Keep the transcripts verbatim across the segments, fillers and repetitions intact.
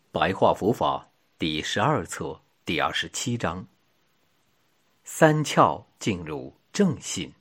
白话佛法第十二册第二十七章：三窍进入正信。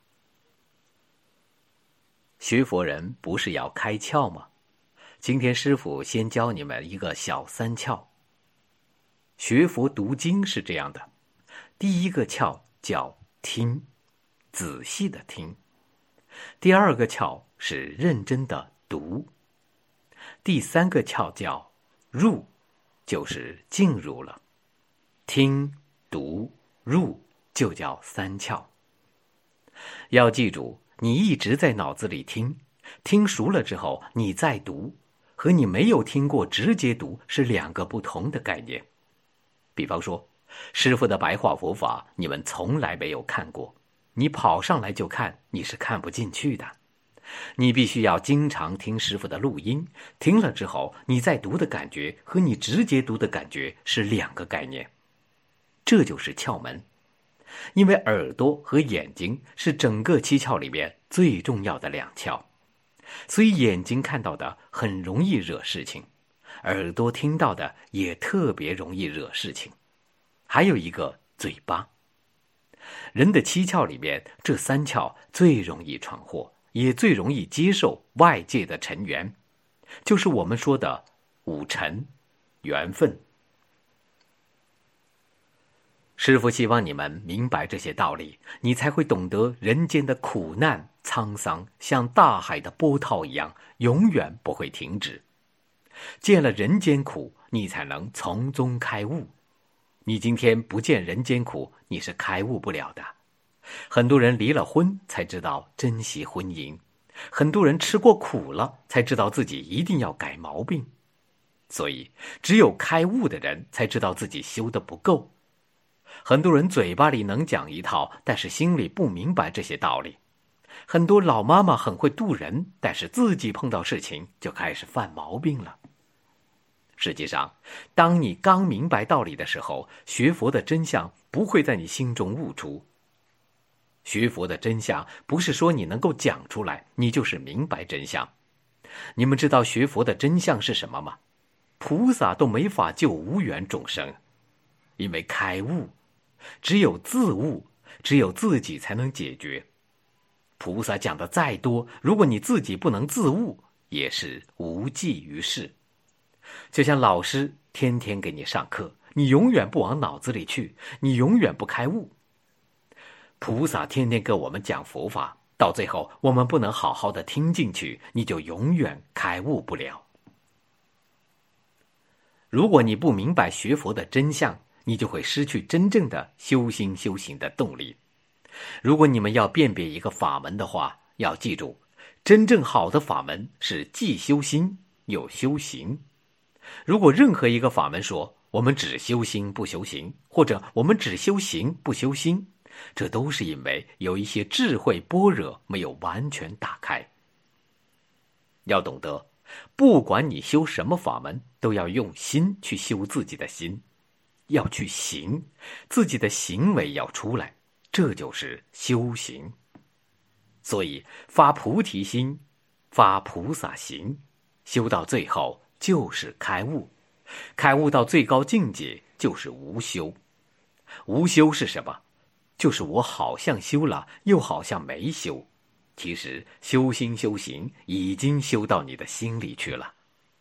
学佛人不是要开窍吗？今天师父先教你们一个小三窍。学佛读经是这样的，第一个窍叫听，仔细的听；第二个窍是认真的读；第三个窍叫入，就是进入了。听、读、入就叫三窍。要记住，你一直在脑子里听，听熟了之后你再读，和你没有听过直接读是两个不同的概念。比方说，师父的白话佛法你们从来没有看过，你跑上来就看，你是看不进去的。你必须要经常听师父的录音，听了之后你再读的感觉和你直接读的感觉是两个概念。这就是窍门。因为耳朵和眼睛是整个七窍里面最重要的两窍，所以眼睛看到的很容易惹事情，耳朵听到的也特别容易惹事情。还有一个嘴巴。人的七窍里面，这三窍最容易闯祸，也最容易接受外界的尘缘，就是我们说的五尘、缘分。师父希望你们明白这些道理，你才会懂得人间的苦难沧桑像大海的波涛一样，永远不会停止。见了人间苦，你才能从中开悟。你今天不见人间苦，你是开悟不了的。很多人离了婚才知道珍惜婚姻，很多人吃过苦了才知道自己一定要改毛病。所以只有开悟的人才知道自己修得不够。很多人嘴巴里能讲一套，但是心里不明白这些道理。很多老妈妈很会渡人，但是自己碰到事情就开始犯毛病了。实际上，当你刚明白道理的时候，学佛的真相不会在你心中悟出。学佛的真相不是说你能够讲出来，你就是明白真相。你们知道学佛的真相是什么吗？菩萨都没法救无缘众生，因为开悟，只有自悟，只有自己才能解决。菩萨讲的再多，如果你自己不能自悟，也是无济于事。就像老师天天给你上课，你永远不往脑子里去，你永远不开悟。菩萨天天给我们讲佛法，到最后我们不能好好的听进去，你就永远开悟不了。如果你不明白学佛的真相，你就会失去真正的修心修行的动力。如果你们要辨别一个法门的话，要记住，真正好的法门是既修心又修行。如果任何一个法门说我们只修心不修行，或者我们只修行不修心，这都是因为有一些智慧般若没有完全打开。要懂得，不管你修什么法门，都要用心去修自己的心，要去行，自己的行为要出来，这就是修行。所以发菩提心，发菩萨行，修到最后就是开悟。开悟到最高境界就是无修。无修是什么？就是我好像修了，又好像没修。其实修心修行已经修到你的心里去了。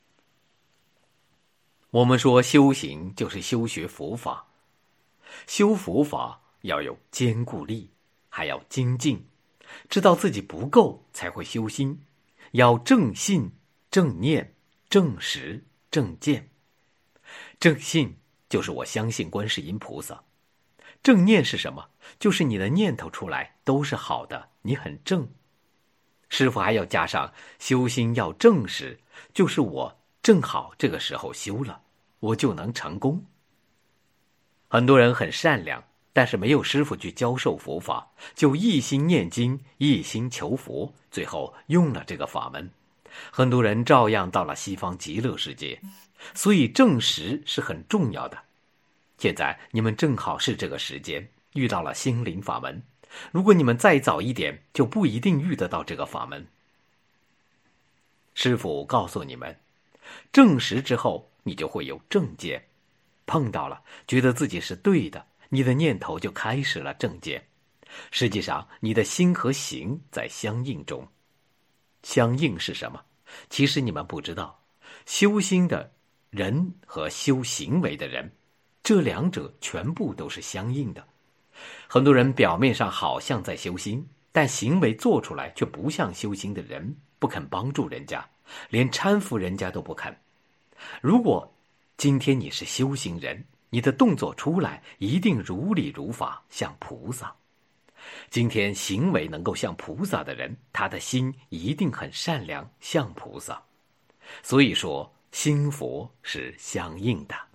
我们说修行就是修学佛法，修佛法要有坚固力，还要精进，知道自己不够才会修心，要正信、正念、正识、正见。正信就是我相信观世音菩萨。正念是什么？就是你的念头出来都是好的，你很正。师父还要加上修心要正识，就是我正好这个时候修了，我就能成功。很多人很善良，但是没有师父去教授佛法，就一心念经，一心求佛，最后用了这个法门，很多人照样到了西方极乐世界。所以正识是很重要的。现在你们正好是这个时间遇到了心灵法门，如果你们再早一点，就不一定遇得到这个法门。师父告诉你们， 证实之后，你就会有正见。碰到了，觉得自己是对的，你的念头就开始了正见。实际上，你的心和行在相应中。相应是什么？其实你们不知道，修心的人和修行为的人，这两者全部都是相应的。很多人表面上好像在修心，但行为做出来却不像修心的人，不肯帮助人家，连搀扶人家都不肯。如果今天你是修行人，你的动作出来一定如理如法，像菩萨。今天行为能够像菩萨的人，他的心一定很善良，像菩萨。所以说，心佛是相应的。